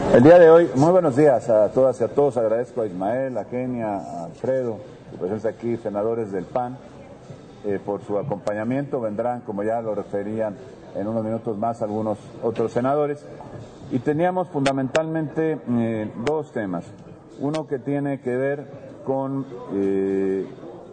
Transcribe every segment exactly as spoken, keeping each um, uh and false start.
El día de hoy, muy buenos días a todas y a todos. Agradezco a Ismael, a Kenia, a Alfredo, su presencia aquí, senadores del P A N, eh, por su acompañamiento. Vendrán, como ya lo referían en unos minutos más, algunos otros senadores. Y teníamos fundamentalmente eh, dos temas. Uno que tiene que ver con eh,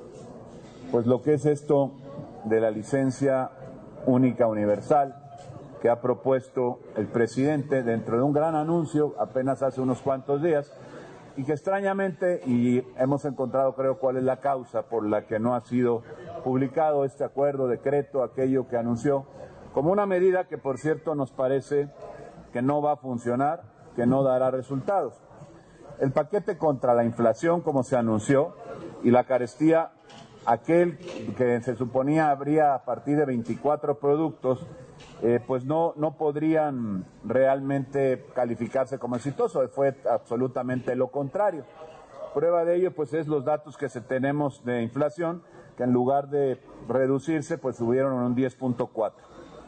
pues lo que es esto de la licencia única universal que ha propuesto el presidente dentro de un gran anuncio apenas hace unos cuantos días, y que extrañamente, y hemos encontrado creo cuál es la causa por la que no ha sido publicado este acuerdo, decreto, aquello que anunció, como una medida que por cierto nos parece que no va a funcionar, que no dará resultados. El paquete contra la inflación, como se anunció, y la carestía, aquel que se suponía habría a partir de veinticuatro productos, Eh, pues no, no podrían realmente calificarse como exitoso, fue absolutamente lo contrario. Prueba de ello pues es los datos que se tenemos de inflación, que en lugar de reducirse pues subieron en un diez punto cuatro.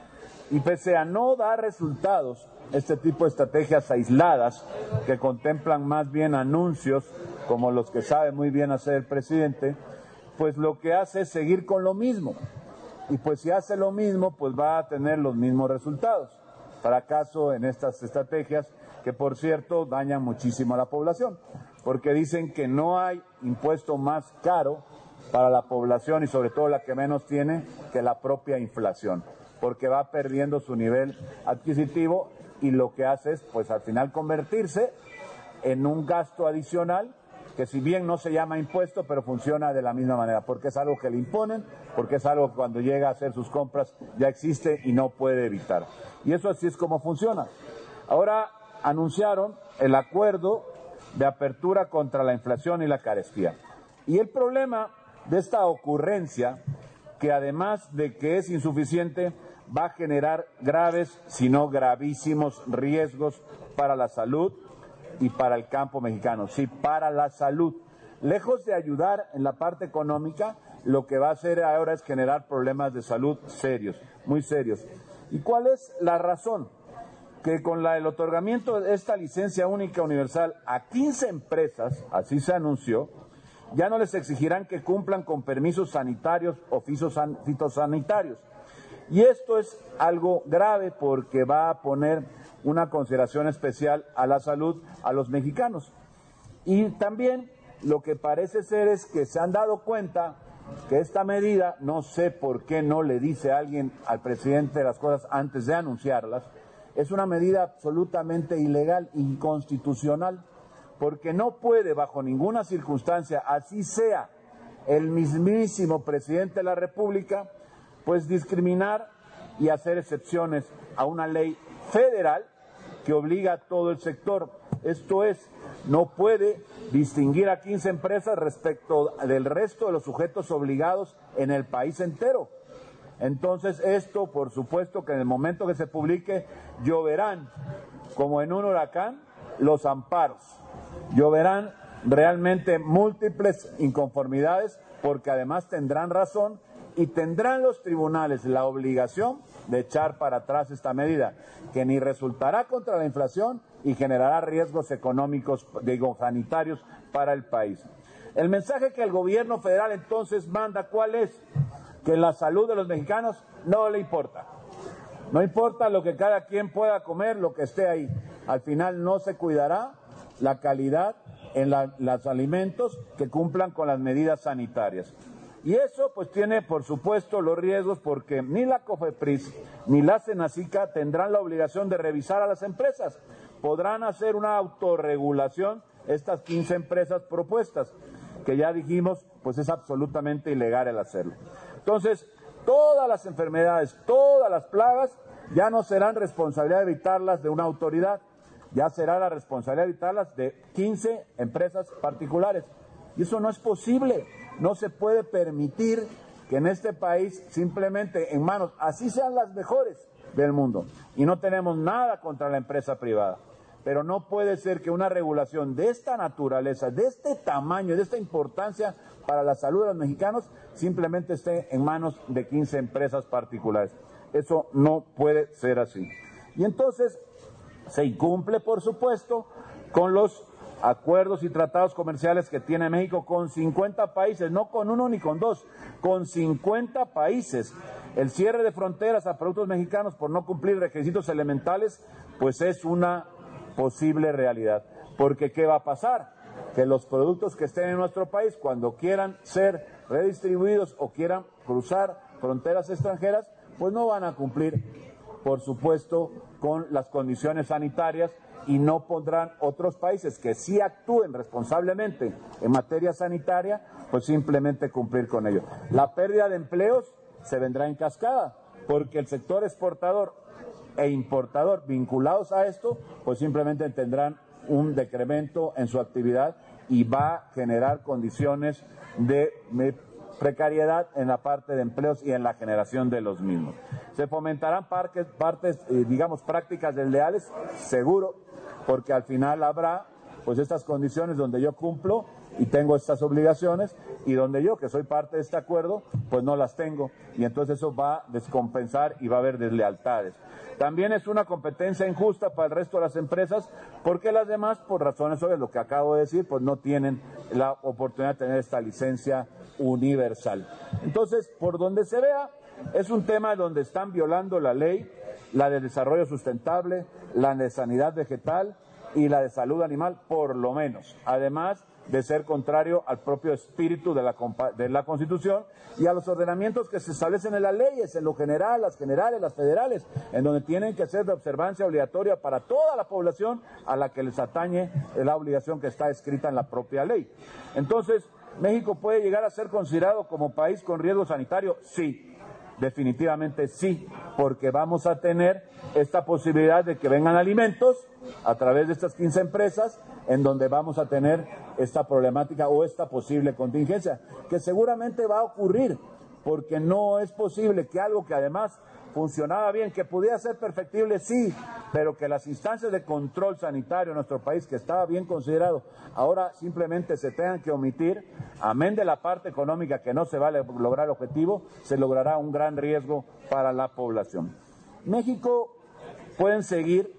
Y pese a no dar resultados, este tipo de estrategias aisladas que contemplan más bien anuncios como los que sabe muy bien hacer el presidente, pues lo que hace es seguir con lo mismo. Y pues si hace lo mismo, pues va a tener los mismos resultados. Fracaso en estas estrategias que, por cierto, dañan muchísimo a la población, porque dicen que no hay impuesto más caro para la población y sobre todo la que menos tiene que la propia inflación, porque va perdiendo su nivel adquisitivo y lo que hace es, pues al final, convertirse en un gasto adicional que si bien no se llama impuesto, pero funciona de la misma manera, porque es algo que le imponen, porque es algo que cuando llega a hacer sus compras ya existe y no puede evitar. Y eso así es como funciona. Ahora anunciaron el acuerdo de apertura contra la inflación y la carestía. Y el problema de esta ocurrencia, que además de que es insuficiente, va a generar graves, si no gravísimos riesgos para la salud y para el campo mexicano, sí, para la salud. Lejos de ayudar en la parte económica, lo que va a hacer ahora es generar problemas de salud serios, muy serios. ¿Y cuál es la razón? Que con la, el otorgamiento de esta licencia única universal a quince empresas, así se anunció, ya no les exigirán que cumplan con permisos sanitarios o fitosanitarios. Y esto es algo grave porque va a poner una consideración especial a la salud a los mexicanos. Y también lo que parece ser es que se han dado cuenta que esta medida, no sé por qué no le dice alguien al presidente las cosas antes de anunciarlas, es una medida absolutamente ilegal, inconstitucional, porque no puede bajo ninguna circunstancia, así sea el mismísimo presidente de la República, pues discriminar y hacer excepciones a una ley federal que obliga a todo el sector. Esto es, no puede distinguir a quince empresas respecto del resto de los sujetos obligados en el país entero. Entonces esto, por supuesto que en el momento que se publique, lloverán, como en un huracán, los amparos. Lloverán realmente múltiples inconformidades, porque además tendrán razón y tendrán los tribunales la obligación de echar para atrás esta medida, que ni resultará contra la inflación y generará riesgos económicos, digo, sanitarios para el país. El mensaje que el gobierno federal entonces manda, ¿cuál es? Que la salud de los mexicanos no le importa. No importa lo que cada quien pueda comer, lo que esté ahí. Al final no se cuidará la calidad en la, los alimentos que cumplan con las medidas sanitarias. Y eso pues tiene por supuesto los riesgos, porque ni la COFEPRIS ni la SENACICA tendrán la obligación de revisar a las empresas. Podrán hacer una autorregulación estas quince empresas propuestas, que ya dijimos pues es absolutamente ilegal el hacerlo. Entonces, todas las enfermedades, todas las plagas ya no serán responsabilidad de evitarlas de una autoridad, ya será la responsabilidad de evitarlas de quince empresas particulares. Y eso no es posible. No se puede permitir que en este país simplemente en manos, así sean las mejores del mundo, y no tenemos nada contra la empresa privada, pero no puede ser que una regulación de esta naturaleza, de este tamaño, de esta importancia para la salud de los mexicanos, simplemente esté en manos de quince empresas particulares. Eso no puede ser así. Y entonces, Se incumple, por supuesto, con los acuerdos y tratados comerciales que tiene México con cincuenta países, no con uno ni con dos, con cincuenta países. El cierre de fronteras a productos mexicanos por no cumplir requisitos elementales, pues es una posible realidad. Porque ¿qué va a pasar? Que los productos que estén en nuestro país, cuando quieran ser redistribuidos o quieran cruzar fronteras extranjeras, pues no van a cumplir, por supuesto, con las condiciones sanitarias y no podrán otros países que sí actúen responsablemente en materia sanitaria, pues simplemente cumplir con ello. La pérdida de empleos se vendrá en cascada, porque el sector exportador e importador vinculados a esto, pues simplemente tendrán un decremento en su actividad y va a generar condiciones de precariedad en la parte de empleos y en la generación de los mismos. ¿Se fomentarán parques, partes, eh, digamos, prácticas desleales? Seguro, porque al final habrá pues estas condiciones donde yo cumplo y tengo estas obligaciones y donde yo, que soy parte de este acuerdo, pues no las tengo, y entonces eso va a descompensar y va a haber deslealtades. También es una competencia injusta para el resto de las empresas, porque las demás, por razones obvias, lo que acabo de decir, pues no tienen la oportunidad de tener esta licencia universal. Entonces, por donde se vea, es un tema donde están violando la ley, la de desarrollo sustentable, la de sanidad vegetal y la de salud animal, por lo menos, además de ser contrario al propio espíritu de la, de la Constitución y a los ordenamientos que se establecen en las leyes, en lo general, las generales, las federales, en donde tienen que ser de observancia obligatoria para toda la población a la que les atañe la obligación que está escrita en la propia ley. Entonces, ¿México puede llegar a ser considerado como país con riesgo sanitario? Sí. Definitivamente sí, porque vamos a tener esta posibilidad de que vengan alimentos a través de estas quince empresas, en donde vamos a tener esta problemática o esta posible contingencia, que seguramente va a ocurrir, porque no es posible que algo que además funcionaba bien, que pudiera ser perfectible, sí, pero que las instancias de control sanitario en nuestro país, que estaba bien considerado, ahora simplemente se tengan que omitir, amén de la parte económica que no se va a lograr el objetivo, se logrará un gran riesgo para la población. México pueden seguir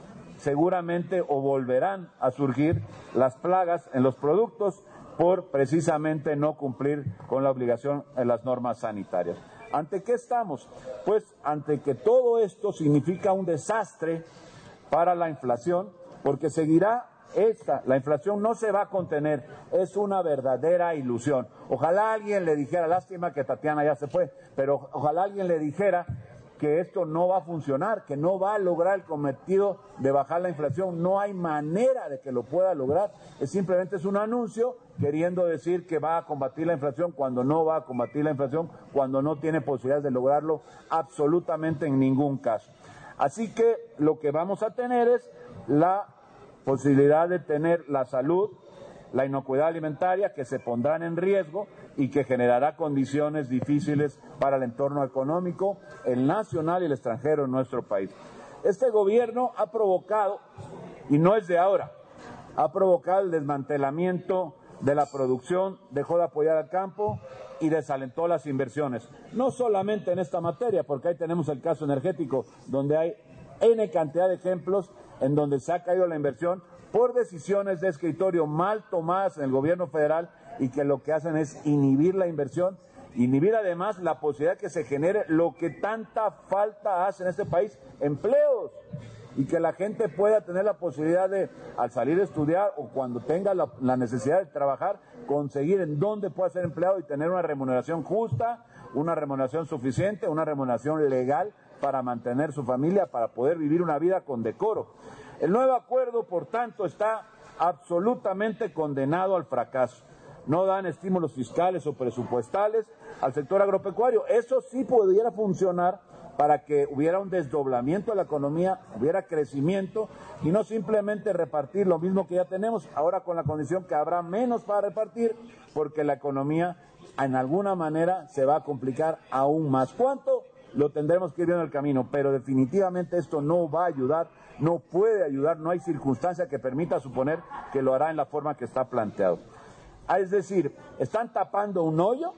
seguramente o volverán a surgir las plagas en los productos por precisamente no cumplir con la obligación en las normas sanitarias. ¿Ante qué estamos? Pues ante que todo esto significa un desastre para la inflación, porque seguirá esta, la inflación no se va a contener, es una verdadera ilusión. Ojalá alguien le dijera, lástima que Tatiana ya se fue, pero ojalá alguien le dijera que esto no va a funcionar, que no va a lograr el cometido de bajar la inflación. No hay manera de que lo pueda lograr. Es simplemente es un anuncio queriendo decir que va a combatir la inflación cuando no va a combatir la inflación, cuando no tiene posibilidades de lograrlo absolutamente en ningún caso. Así que lo que vamos a tener es la posibilidad de tener la salud, la inocuidad alimentaria, que se pondrán en riesgo y que generará condiciones difíciles para el entorno económico, el nacional y el extranjero en nuestro país. Este gobierno ha provocado, y no es de ahora, ha provocado el desmantelamiento de la producción, dejó de apoyar al campo y desalentó las inversiones. No solamente en esta materia, porque ahí tenemos el caso energético, donde hay N cantidad de ejemplos en donde se ha caído la inversión por decisiones de escritorio mal tomadas en el gobierno federal y que lo que hacen es inhibir la inversión, inhibir además la posibilidad que se genere lo que tanta falta hace en este país, empleos, y que la gente pueda tener la posibilidad de, al salir a estudiar o cuando tenga la, la necesidad de trabajar, conseguir en dónde pueda ser empleado y tener una remuneración justa, una remuneración suficiente, una remuneración legal para mantener su familia, para poder vivir una vida con decoro. El nuevo acuerdo, por tanto, está absolutamente condenado al fracaso. No dan estímulos fiscales o presupuestales al sector agropecuario. Eso sí pudiera funcionar para que hubiera un desdoblamiento de la economía, hubiera crecimiento y no simplemente repartir lo mismo que ya tenemos, ahora con la condición que habrá menos para repartir porque la economía en alguna manera se va a complicar aún más. ¿Cuánto? Lo tendremos que ir viendo en el camino, pero definitivamente esto no va a ayudar, no puede ayudar, no hay circunstancia que permita suponer que lo hará en la forma que está planteado. Ah, es decir, están tapando un hoyo,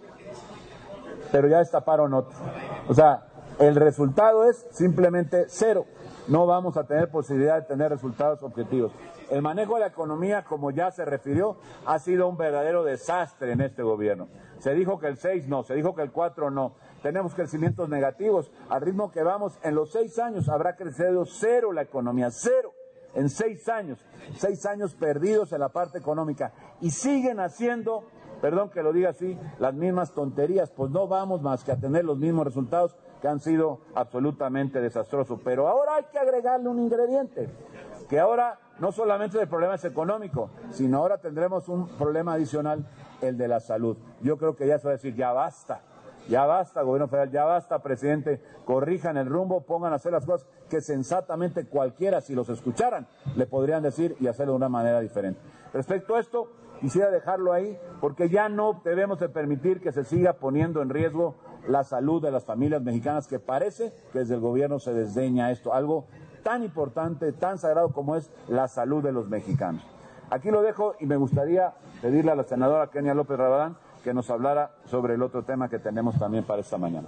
pero ya destaparon otro. O sea, el resultado es simplemente cero. no vamos a tener posibilidad de tener resultados objetivos. El manejo de la economía, como ya se refirió, ha sido un verdadero desastre en este gobierno. Se dijo que el seis no, se dijo que el cuatro no. Tenemos crecimientos negativos. Al ritmo que vamos, en los seis años habrá crecido cero la economía, cero. En seis años, seis años perdidos en la parte económica. Y siguen haciendo, perdón que lo diga así, las mismas tonterías. Pues no vamos más que a tener los mismos resultados que han sido absolutamente desastrosos. Pero ahora hay que agregarle un ingrediente, que ahora no solamente el problema es económico, sino ahora tendremos un problema adicional, el de la salud. Yo creo que ya se va a decir, ya basta, ya basta, gobierno federal, ya basta, presidente, corrijan el rumbo, pongan a hacer las cosas que sensatamente cualquiera, si los escucharan, le podrían decir y hacerlo de una manera diferente. Respecto a esto, quisiera dejarlo ahí, porque ya no debemos de permitir que se siga poniendo en riesgo la salud de las familias mexicanas, que parece que desde el gobierno se desdeña esto, algo tan importante, tan sagrado como es la salud de los mexicanos. Aquí lo dejo y me gustaría pedirle a la senadora Kenia López Rabadán que nos hablara sobre el otro tema que tenemos también para esta mañana.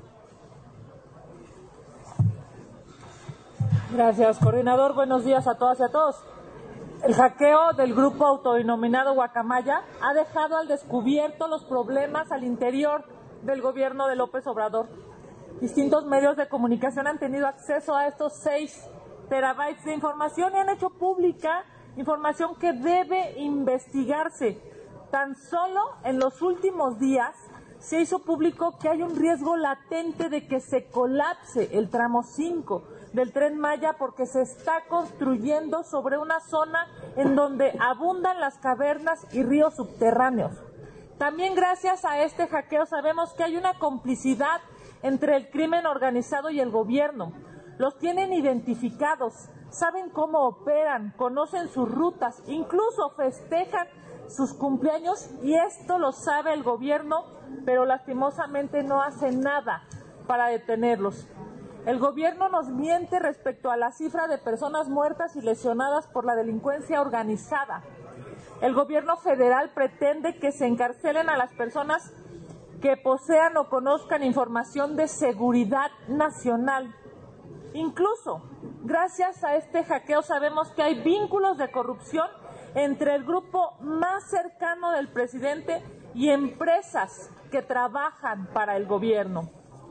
Gracias, coordinador. Buenos días a todas y a todos. El hackeo del grupo autodenominado Guacamaya ha dejado al descubierto los problemas al interior del gobierno de López Obrador. Distintos medios de comunicación han tenido acceso a estos seis terabytes de información y han hecho pública información que debe investigarse. Tan solo en los últimos días se hizo público que hay un riesgo latente de que se colapse el tramo cinco del Tren Maya porque se está construyendo sobre una zona en donde abundan las cavernas y ríos subterráneos. También gracias a este hackeo sabemos que hay una complicidad entre el crimen organizado y el gobierno. Los tienen identificados, saben cómo operan, conocen sus rutas, incluso festejan sus cumpleaños y esto lo sabe el gobierno, pero lastimosamente no hace nada para detenerlos. El gobierno nos miente respecto a la cifra de personas muertas y lesionadas por la delincuencia organizada. El gobierno federal pretende que se encarcelen a las personas que posean o conozcan información de seguridad nacional. Incluso, gracias a este hackeo sabemos que hay vínculos de corrupción entre el grupo más cercano del presidente y empresas que trabajan para el gobierno.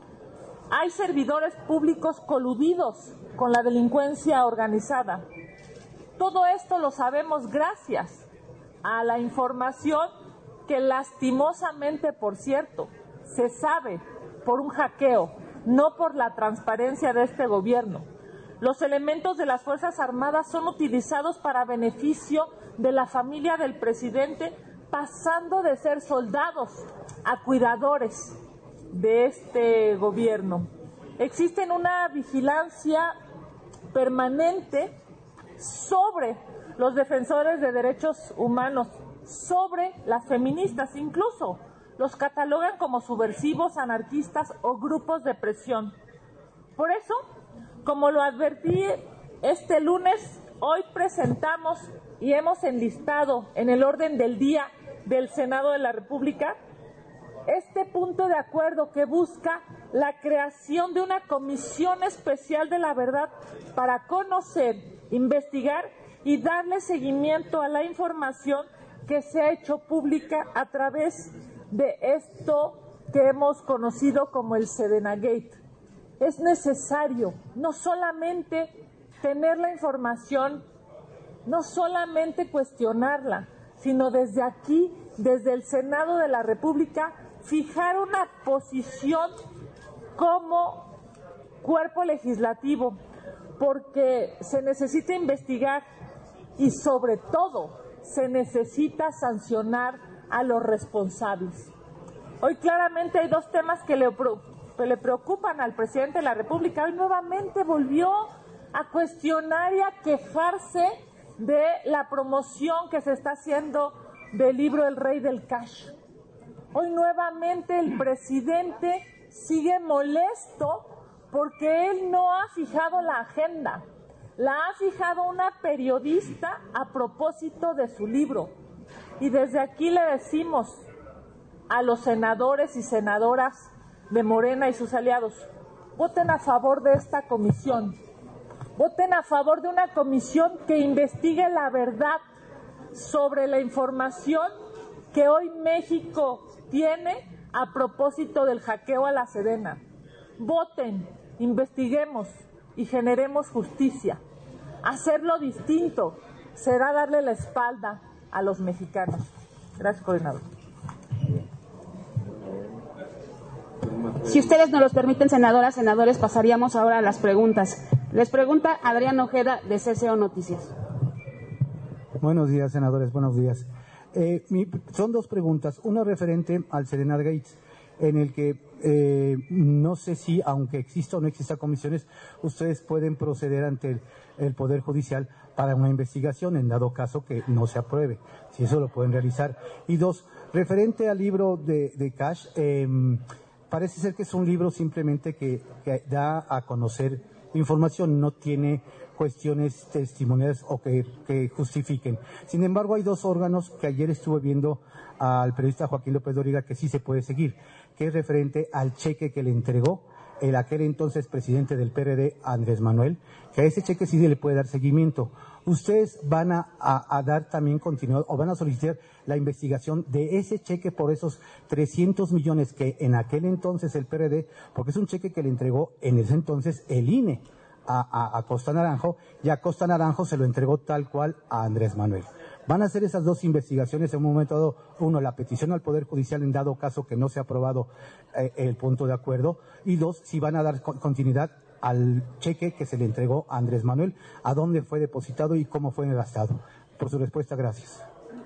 Hay servidores públicos coludidos con la delincuencia organizada. Todo esto lo sabemos gracias a la información que lastimosamente, por cierto, se sabe por un hackeo, no por la transparencia de este gobierno. Los elementos de las Fuerzas Armadas son utilizados para beneficio de la familia del presidente, pasando de ser soldados a cuidadores de este gobierno. Existe una vigilancia permanente sobre los defensores de derechos humanos, sobre las feministas, incluso los catalogan como subversivos, anarquistas o grupos de presión. Por eso, como lo advertí este lunes, hoy presentamos y hemos enlistado en el orden del día del Senado de la República este punto de acuerdo que busca la creación de una comisión especial de la verdad para conocer, investigar y darle seguimiento a la información que se ha hecho pública a través de esto que hemos conocido como el Sedena Gate. Es necesario no solamente tener la información, no solamente cuestionarla, sino desde aquí, desde el Senado de la República, fijar una posición como cuerpo legislativo, porque se necesita investigar y sobre todo se necesita sancionar a los responsables. Hoy claramente hay dos temas que le, que le preocupan al presidente de la República. Hoy nuevamente volvió a cuestionar y a quejarse de la promoción que se está haciendo del libro El Rey del Cash. Hoy nuevamente el presidente sigue molesto porque él no ha fijado la agenda. La ha fijado una periodista a propósito de su libro. Y desde aquí le decimos a los senadores y senadoras de Morena y sus aliados, voten a favor de esta comisión. voten a favor de una comisión que investigue la verdad sobre la información que hoy México tiene a propósito del hackeo a la Sedena. Voten, investiguemos y generemos justicia. Hacerlo distinto será darle la espalda a los mexicanos. Gracias, coordinador. Si ustedes nos los permiten, senadoras, senadores, pasaríamos ahora a las preguntas. Les pregunta Adrián Ojeda, de C C O Noticias. Buenos días, senadores, buenos días. Eh, mi, son dos preguntas, una referente al Sedena Gates, en el que eh, no sé si, aunque exista o no exista comisiones, ustedes pueden proceder ante el, el Poder Judicial para una investigación, en dado caso que no se apruebe, si eso lo pueden realizar. Y dos, referente al libro de, de Cash, eh, parece ser que es un libro simplemente que, que da a conocer información, no tiene cuestiones testimoniales o que, que justifiquen. Sin embargo, hay dos órganos que ayer estuve viendo al periodista Joaquín López Dóriga que sí se puede seguir, que es referente al cheque que le entregó el aquel entonces presidente del P R D, Andrés Manuel, que a ese cheque sí se le puede dar seguimiento. ¿Ustedes van a, a, a dar también continuidad o van a solicitar la investigación de ese cheque por esos trescientos millones que en aquel entonces el P R D, porque es un cheque que le entregó en ese entonces el I N E a, a, a Costa Naranjo, y a Costa Naranjo se lo entregó tal cual a Andrés Manuel? Van a hacer esas dos investigaciones en un momento dado, uno, la petición al Poder Judicial en dado caso que no se ha aprobado eh, el punto de acuerdo, y dos, si van a dar continuidad al cheque que se le entregó a Andrés Manuel, a dónde fue depositado y cómo fue gastado. Por su respuesta, gracias.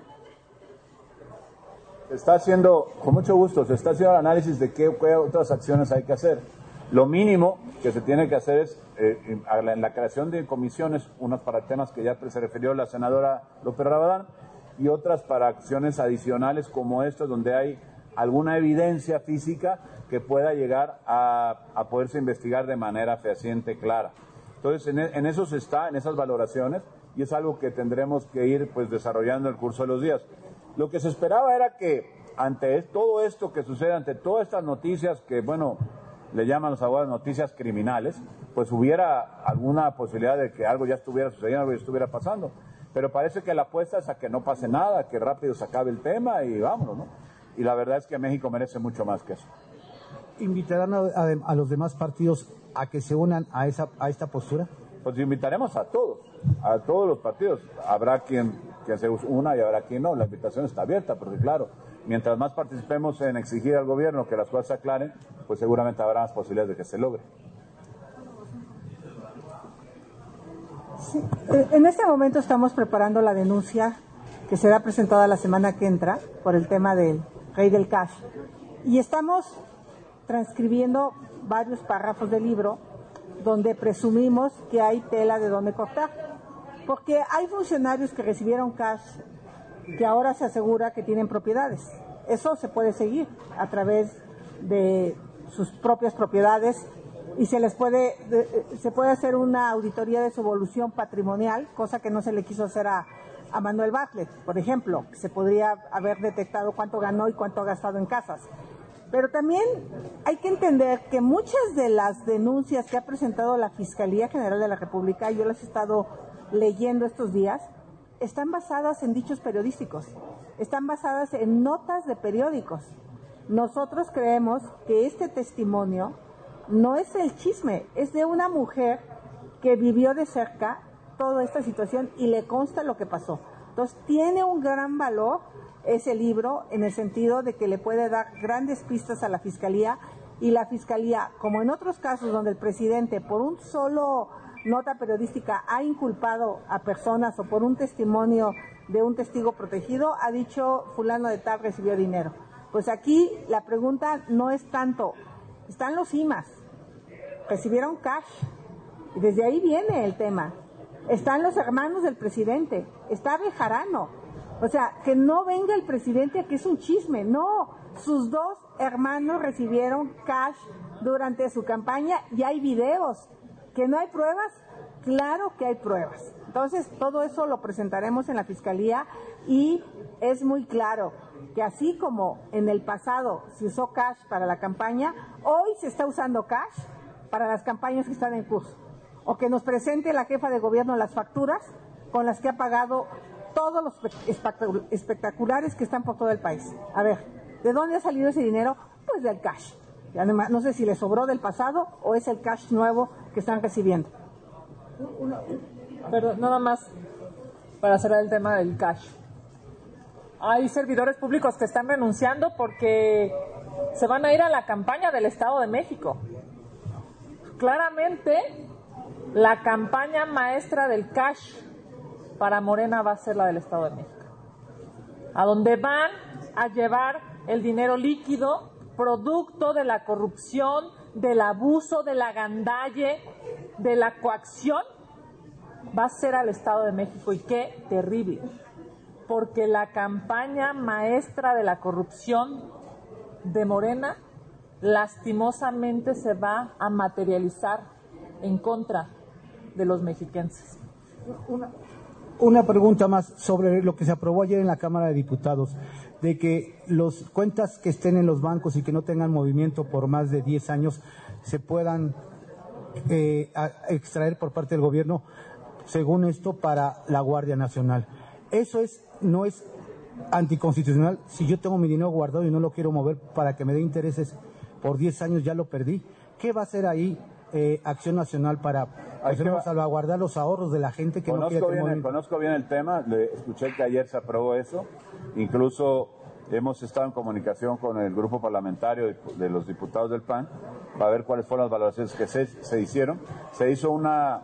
Se está haciendo, con mucho gusto, se está haciendo el análisis de qué, qué otras acciones hay que hacer. Lo mínimo que se tiene que hacer es, eh, en la creación de comisiones, unas para temas que ya se refirió la senadora López Rabadán, y otras para acciones adicionales como estas, donde hay alguna evidencia física que pueda llegar a, a poderse investigar de manera fehaciente, clara. Entonces, en, en eso se está, en esas valoraciones, y es algo que tendremos que ir pues desarrollando en el curso de los días. Lo que se esperaba era que ante todo esto que sucede, ante todas estas noticias que, bueno, le llaman los abogados noticias criminales, pues hubiera alguna posibilidad de que algo ya estuviera sucediendo, algo ya estuviera pasando. Pero parece que la apuesta es a que no pase nada, que rápido se acabe el tema y vámonos, ¿no? Y la verdad es que México merece mucho más que eso. ¿Invitarán a, a, a los demás partidos a que se unan a esa a esta postura? Pues invitaremos a todos, a todos los partidos. Habrá quien, quien se una y habrá quien no. La invitación está abierta, porque claro, mientras más participemos en exigir al gobierno que las cosas se aclaren, pues seguramente habrá más posibilidades de que se logre. Sí. En este momento estamos preparando la denuncia que será presentada la semana que entra por el tema del rey del cash. Y estamos transcribiendo varios párrafos del libro donde presumimos que hay tela de donde cortar. Porque hay funcionarios que recibieron cash que ahora se asegura que tienen propiedades. Eso se puede seguir a través de sus propias propiedades y se les puede de, se puede hacer una auditoría de su evolución patrimonial, cosa que no se le quiso hacer a, a Manuel Bartlett, por ejemplo. Se podría haber detectado cuánto ganó y cuánto ha gastado en casas. Pero también hay que entender que muchas de las denuncias que ha presentado la Fiscalía General de la República, yo las he estado leyendo estos días, están basadas en dichos periodísticos, están basadas en notas de periódicos. Nosotros creemos que este testimonio no es el chisme, es de una mujer que vivió de cerca toda esta situación y le consta lo que pasó. Entonces tiene un gran valor ese libro en el sentido de que le puede dar grandes pistas a la Fiscalía, y la Fiscalía, como en otros casos donde el presidente por un solo nota periodística ha inculpado a personas o por un testimonio de un testigo protegido, ha dicho fulano de tal recibió dinero. Pues aquí la pregunta no es tanto, están los I M A S, recibieron cash, y desde ahí viene el tema. Están los hermanos del presidente, está Bejarano. O sea, que no venga el presidente a que es un chisme, no. Sus dos hermanos recibieron cash durante su campaña y hay videos. ¿Que no hay pruebas? Claro que hay pruebas. Entonces, todo eso lo presentaremos en la Fiscalía y es muy claro que así como en el pasado se usó cash para la campaña, hoy se está usando cash para las campañas que están en curso. o que nos presente la jefa de gobierno las facturas con las que ha pagado todos los espectaculares que están por todo el país. A ver, ¿de dónde ha salido ese dinero? Pues del cash. Y además, no sé si le sobró del pasado o es el cash nuevo que están recibiendo. Pero nada más para cerrar el tema del cash. Hay servidores públicos que están renunciando porque se van a ir a la campaña del Estado de México. Claramente, la campaña maestra del cash para Morena va a ser la del Estado de México, a donde van a llevar el dinero líquido, producto de la corrupción, del abuso, de la gandalle, de la coacción, va a ser al Estado de México. Y qué terrible, porque la campaña maestra de la corrupción de Morena lastimosamente se va a materializar en contra de los mexiquenses. Una, una pregunta más sobre lo que se aprobó ayer en la Cámara de Diputados, de que las cuentas que estén en los bancos y que no tengan movimiento por más de diez años se puedan eh, a, extraer por parte del gobierno, según esto, para la Guardia Nacional. Eso es no es anticonstitucional. Si yo tengo mi dinero guardado y no lo quiero mover para que me dé intereses por diez años, ya lo perdí. ¿Qué va a hacer ahí eh, Acción Nacional para pues, que... salvaguardar los ahorros de la gente que conozco no quiere bien, Conozco bien el tema, le escuché que ayer se aprobó eso, incluso hemos estado en comunicación con el grupo parlamentario de, de los diputados del P A N para ver cuáles fueron las valoraciones que se, se hicieron. Se hizo una,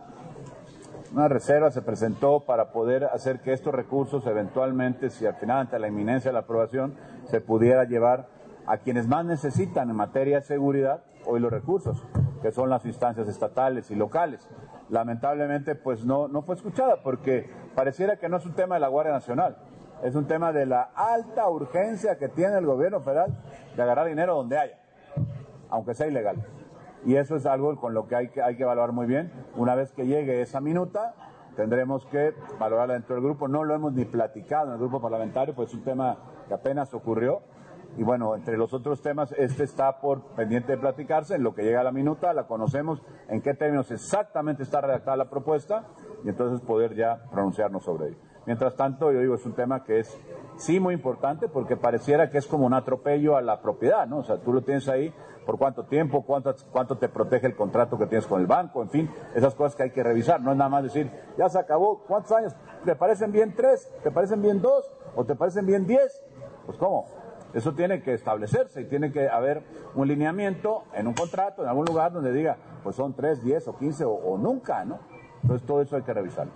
una reserva, se presentó para poder hacer que estos recursos eventualmente, si al final ante la inminencia de la aprobación, se pudiera llevar a quienes más necesitan en materia de seguridad hoy los recursos, que son las instancias estatales y locales. Lamentablemente, pues no, no fue escuchada, porque pareciera que no es un tema de la Guardia Nacional, es un tema de la alta urgencia que tiene el gobierno federal de agarrar dinero donde haya, aunque sea ilegal. Y eso es algo con lo que hay que, hay que evaluar muy bien. Una vez que llegue esa minuta, tendremos que valorarla dentro del grupo. No lo hemos ni platicado en el grupo parlamentario, pues es un tema que apenas ocurrió. Y bueno, entre los otros temas, este está por pendiente de platicarse. En lo que llega la minuta, la conocemos, en qué términos exactamente está redactada la propuesta, y entonces poder ya pronunciarnos sobre ello. Mientras tanto, yo digo, es un tema que es sí muy importante, porque pareciera que es como un atropello a la propiedad, ¿no? O sea, tú lo tienes ahí, por cuánto tiempo, cuánto, cuánto te protege el contrato que tienes con el banco, en fin, esas cosas que hay que revisar. No es nada más decir, ya se acabó, ¿cuántos años? ¿Te parecen bien tres? ¿Te parecen bien dos? ¿O te parecen bien diez? Pues ¿cómo? Eso tiene que establecerse y tiene que haber un lineamiento en un contrato, en algún lugar donde diga, pues son tres, diez o quince o, o nunca, ¿no? Entonces todo eso hay que revisarlo.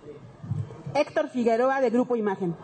Héctor Figueroa, de Grupo Imagen.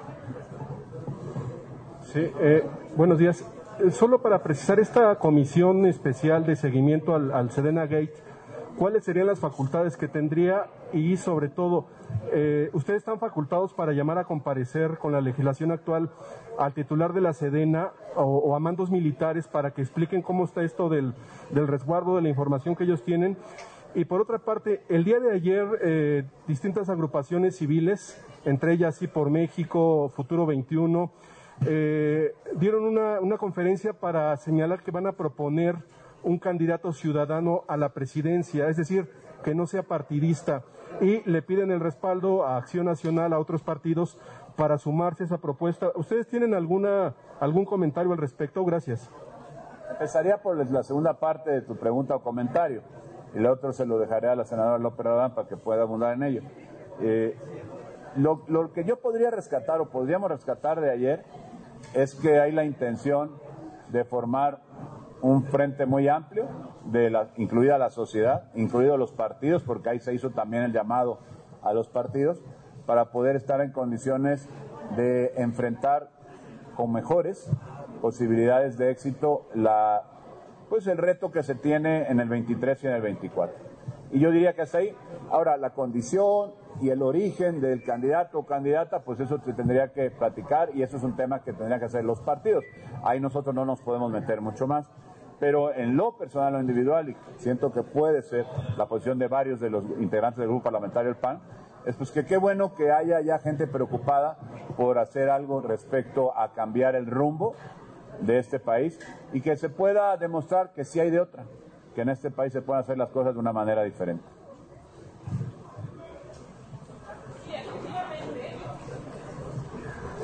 Sí, eh, buenos días. Eh, solo para precisar, esta comisión especial de seguimiento al, al Sedena Gate, ¿cuáles serían las facultades que tendría? Y sobre todo, eh, ¿ustedes están facultados para llamar a comparecer con la legislación actual al titular de la Sedena o, o a mandos militares para que expliquen cómo está esto del, del resguardo de la información que ellos tienen? Y por otra parte, el día de ayer, eh, distintas agrupaciones civiles, entre ellas Sí por México, Futuro veintiuno, eh, dieron una, una conferencia para señalar que van a proponer un candidato ciudadano a la presidencia, es decir, que no sea partidista, y le piden el respaldo a Acción Nacional, a otros partidos, para sumarse a esa propuesta. ¿Ustedes tienen alguna algún comentario al respecto? Gracias. Empezaría por la segunda parte de tu pregunta o comentario, y el otro se lo dejaré a la senadora López Rabadán para que pueda abundar en ello. Eh, lo, lo que yo podría rescatar, o podríamos rescatar de ayer, es que hay la intención de formar un frente muy amplio, de la, incluida la sociedad, incluidos los partidos, porque ahí se hizo también el llamado a los partidos, para poder estar en condiciones de enfrentar con mejores posibilidades de éxito la, pues el reto que se tiene en el veintitrés y en el veinticuatro. Y yo diría que hasta ahí. Ahora, la condición y el origen del candidato o candidata, pues eso se tendría que platicar, y eso es un tema que tendrían que hacer los partidos. Ahí nosotros no nos podemos meter mucho más. Pero en lo personal o individual, y siento que puede ser la posición de varios de los integrantes del grupo parlamentario del P A N, es pues que qué bueno que haya ya gente preocupada por hacer algo respecto a cambiar el rumbo de este país, y que se pueda demostrar que sí hay de otra, que en este país se pueden hacer las cosas de una manera diferente.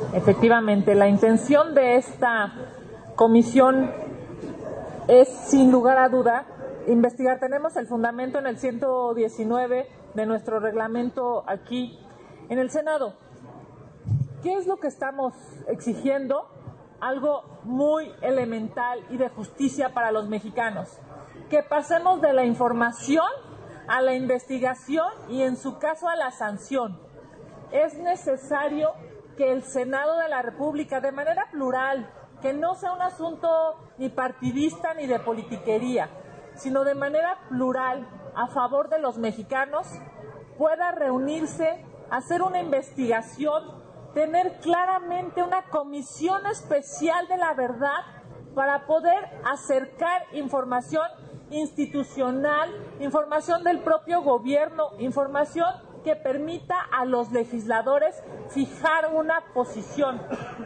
Efectivamente, la intención de esta comisión es, sin lugar a duda, investigar. Tenemos el fundamento en el ciento diecinueve de nuestro reglamento aquí en el Senado. ¿Qué es lo que estamos exigiendo? Algo muy elemental y de justicia para los mexicanos. Que pasemos de la información a la investigación y, en su caso, a la sanción. Es necesario que el Senado de la República, de manera plural, que no sea un asunto ni partidista ni de politiquería, sino de manera plural, a favor de los mexicanos, pueda reunirse, hacer una investigación, tener claramente una comisión especial de la verdad para poder acercar información institucional, información del propio gobierno, información que permita a los legisladores fijar una posición.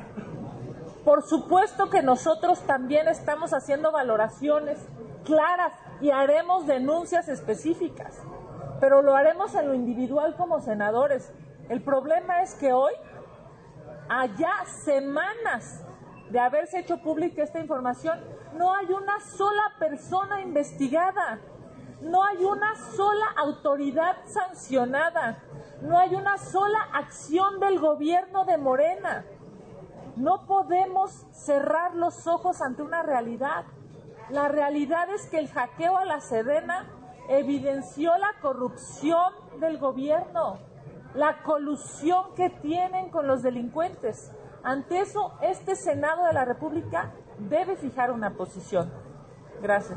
Por supuesto que nosotros también estamos haciendo valoraciones claras y haremos denuncias específicas, pero lo haremos en lo individual como senadores. El problema es que hoy, allá semanas de haberse hecho pública esta información, no hay una sola persona investigada, no hay una sola autoridad sancionada, no hay una sola acción del gobierno de Morena. No podemos cerrar los ojos ante una realidad. La realidad es que el hackeo a la Sedena evidenció la corrupción del gobierno, la colusión que tienen con los delincuentes. Ante eso, este Senado de la República debe fijar una posición. Gracias.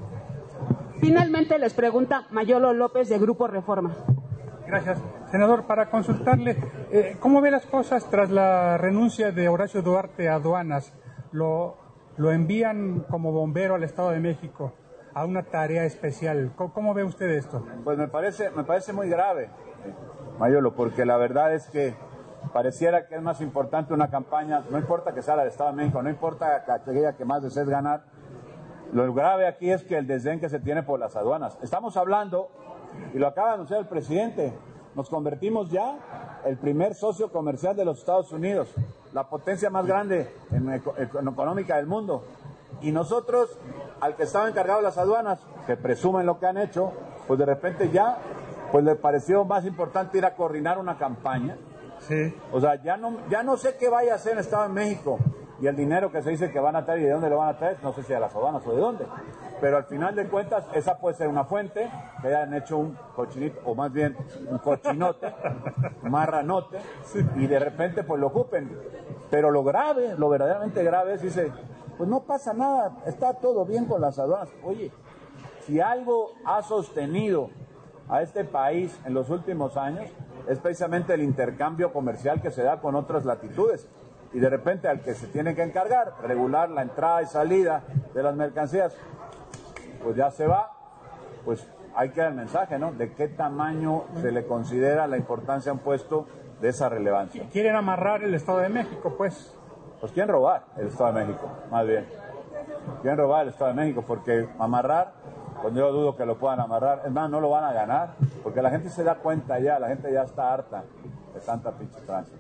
Finalmente les pregunta Mayolo López, de Grupo Reforma. Gracias. Senador, para consultarle, eh, ¿cómo ve las cosas tras la renuncia de Horacio Duarte a aduanas? Lo, lo envían como bombero al Estado de México a una tarea especial. ¿Cómo, cómo ve usted esto? Pues me parece, me parece muy grave, Mayolo, porque la verdad es que pareciera que es más importante una campaña, no importa que sea la del Estado de México, no importa aquella que más desees ganar. Lo grave aquí es que el desdén que se tiene por las aduanas. Estamos hablando, y lo acaba de anunciar el presidente, nos convertimos ya el primer socio comercial de los Estados Unidos, la potencia más grande en, en económica del mundo. Y nosotros, al que estaba encargado de las aduanas, que presumen lo que han hecho, pues de repente ya pues le pareció más importante ir a coordinar una campaña. Sí. O sea, ya no, ya no sé qué vaya a hacer en el Estado de México. Y el dinero que se dice que van a traer y de dónde lo van a traer, no sé si a las aduanas o de dónde. Pero al final de cuentas, esa puede ser una fuente, que hayan hecho un cochinito, o más bien un cochinote, un marranote, y de repente pues lo ocupen. Pero lo grave, lo verdaderamente grave es, dice, pues no pasa nada, está todo bien con las aduanas. Oye, si algo ha sostenido a este país en los últimos años, es precisamente el intercambio comercial que se da con otras latitudes. Y de repente al que se tiene que encargar, regular la entrada y salida de las mercancías, pues ya se va, pues ahí queda el mensaje, ¿no? De qué tamaño se le considera la importancia a un puesto de esa relevancia. Quieren amarrar el Estado de México, pues. Pues quieren robar el Estado de México, más bien. Quieren robar el Estado de México, porque amarrar, pues yo dudo que lo puedan amarrar. Es más, no lo van a ganar, porque la gente se da cuenta ya, la gente ya está harta de tanta pinche tránsito.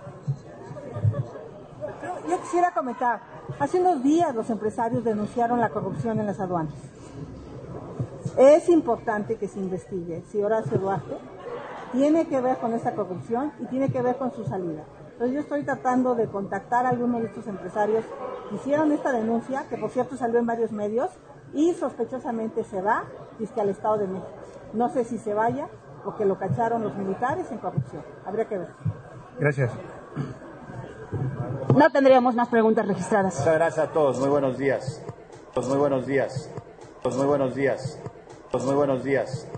Yo quisiera comentar, hace unos días los empresarios denunciaron la corrupción en las aduanas. Es importante que se investigue si Horacio Duarte tiene que ver con esa corrupción y tiene que ver con su salida. Entonces yo estoy tratando de contactar a algunos de estos empresarios que hicieron esta denuncia, que por cierto salió en varios medios, y sospechosamente se va, dice, al Estado de México. No sé si se vaya o que lo cacharon los militares en corrupción. Habría que ver. Gracias. No tendríamos más preguntas registradas. Muchas gracias a todos. Muy buenos días. Muy buenos días. Muy buenos días. Muy buenos días.